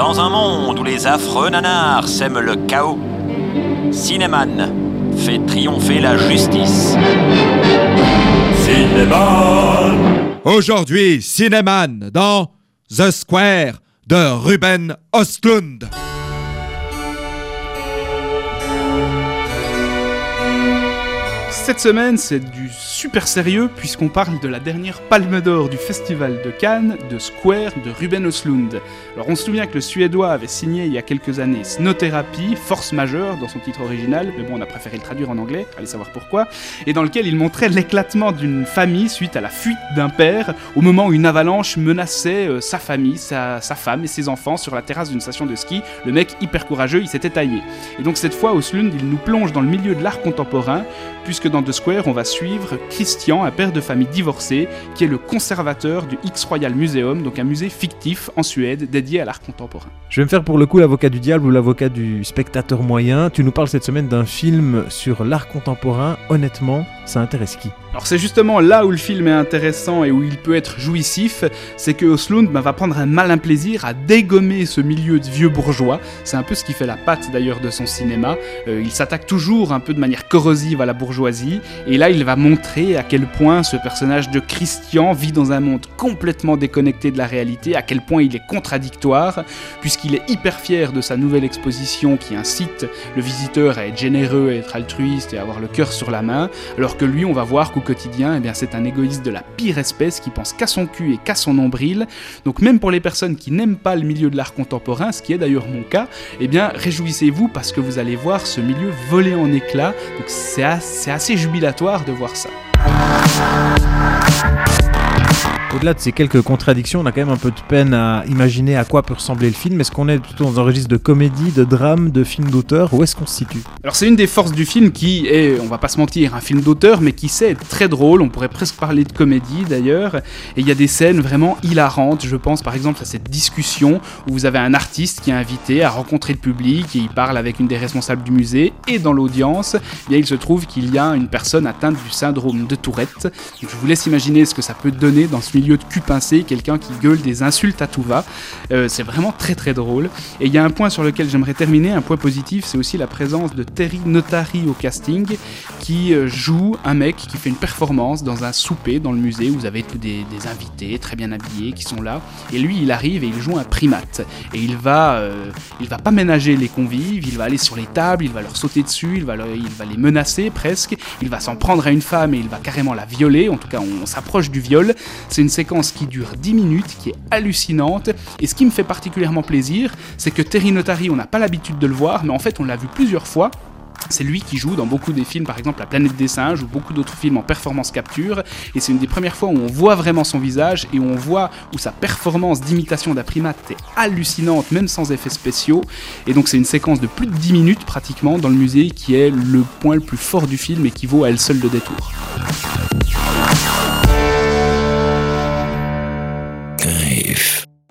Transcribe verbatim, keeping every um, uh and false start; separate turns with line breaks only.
Dans un monde où les affreux nanars sèment le chaos, Cinéman fait triompher la justice.
Cinéman.
Aujourd'hui, Cinéman dans The Square de Ruben Östlund.
Cette semaine, c'est du super sérieux puisqu'on parle de la dernière Palme d'Or du Festival de Cannes, de Square de Ruben Östlund. Alors on se souvient que le Suédois avait signé il y a quelques années Snöterapi, Force majeure dans son titre original, mais bon on a préféré le traduire en anglais, allez savoir pourquoi, et dans lequel il montrait l'éclatement d'une famille suite à la fuite d'un père au moment où une avalanche menaçait euh, sa famille, sa, sa femme et ses enfants sur la terrasse d'une station de ski. Le mec hyper courageux, il s'était taillé. Et donc cette fois Östlund, il nous plonge dans le milieu de l'art contemporain, puisque dans The Square, on va suivre Christian, un père de famille divorcé, qui est le conservateur du X-Royal Museum, donc un musée fictif en Suède dédié à l'art contemporain.
Je vais me faire pour le coup l'avocat du diable ou l'avocat du spectateur moyen. Tu nous parles cette semaine d'un film sur l'art contemporain. Honnêtement, ça intéresse qui ?
Alors c'est justement là où le film est intéressant et où il peut être jouissif, c'est que Östlund bah, va prendre un malin plaisir à dégommer ce milieu de vieux bourgeois. C'est un peu ce qui fait la patte d'ailleurs de son cinéma. Euh, il s'attaque toujours un peu de manière corrosive à la bourgeoisie, et là il va montrer à quel point ce personnage de Christian vit dans un monde complètement déconnecté de la réalité, à quel point il est contradictoire, puisqu'il est hyper fier de sa nouvelle exposition qui incite le visiteur à être généreux, à être altruiste et à avoir le cœur sur la main, alors que lui on va voir qu'au quotidien, eh bien, c'est un égoïste de la pire espèce qui pense qu'à son cul et qu'à son nombril. Donc même pour les personnes qui n'aiment pas le milieu de l'art contemporain, ce qui est d'ailleurs mon cas, eh bien réjouissez-vous parce que vous allez voir ce milieu voler en éclats. Donc c'est assez, c'est assez jubilatoire de voir ça.
Au-delà de ces quelques contradictions, on a quand même un peu de peine à imaginer à quoi peut ressembler le film. Est-ce qu'on est plutôt dans un registre de comédie, de drame, de film d'auteur ? Où est-ce qu'on se situe ?
Alors c'est une des forces du film qui est, on va pas se mentir, un film d'auteur, mais qui sait être très drôle. On pourrait presque parler de comédie d'ailleurs. Et il y a des scènes vraiment hilarantes. Je pense par exemple à cette discussion où vous avez un artiste qui est invité à rencontrer le public et il parle avec une des responsables du musée. Et dans l'audience, eh bien, il se trouve qu'il y a une personne atteinte du syndrome de Tourette. Donc, je vous laisse imaginer ce que ça peut donner dans ce milieu de cul pincé, quelqu'un qui gueule des insultes à tout va. Euh, c'est vraiment très très drôle. Et il y a un point sur lequel j'aimerais terminer, un point positif, c'est aussi la présence de Terry Notary au casting, qui euh, joue un mec qui fait une performance dans un souper dans le musée où vous avez tous des, des invités très bien habillés qui sont là. Et lui, il arrive et il joue un primate. Et il va, euh, il va pas ménager les convives, il va aller sur les tables, il va leur sauter dessus, il va, leur, il va les menacer presque, il va s'en prendre à une femme et il va carrément la violer. En tout cas, on, on s'approche du viol. C'est une séquence qui dure dix minutes, qui est hallucinante, et ce qui me fait particulièrement plaisir, c'est que Terry Notary, on n'a pas l'habitude de le voir, mais en fait on l'a vu plusieurs fois. C'est lui qui joue dans beaucoup des films, par exemple La Planète des Singes ou beaucoup d'autres films en performance capture, et c'est une des premières fois où on voit vraiment son visage et où on voit où sa performance d'imitation d'un primate est hallucinante, même sans effets spéciaux. Et donc c'est une séquence de plus de dix minutes pratiquement dans le musée qui est le point le plus fort du film et qui vaut à elle seule le détour.